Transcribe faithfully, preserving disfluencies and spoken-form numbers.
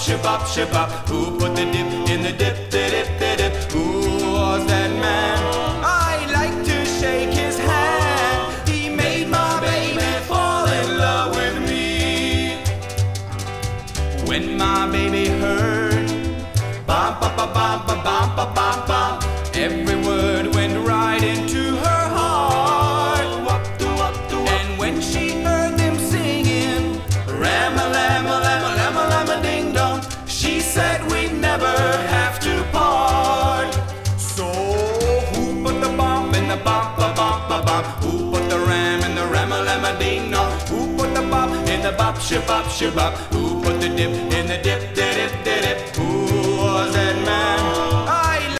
shabop, shabop. Who put the dip in the dip, the dip, the dip? Who was that man? I like to shake his hand. He made my baby fall in love with me. When my baby heard bum ba ba bum ba bum ba bum bum, every word went right into her heart. And when she heard them singing Rama lama lama lama lama ding dong, she said we'd never have to part. So who put the bomb in the bop ba bop ba bop? Who put the ram in the rama lama ding dong? Who put the bop in the bop shabop shabop? Who put the dip in the dip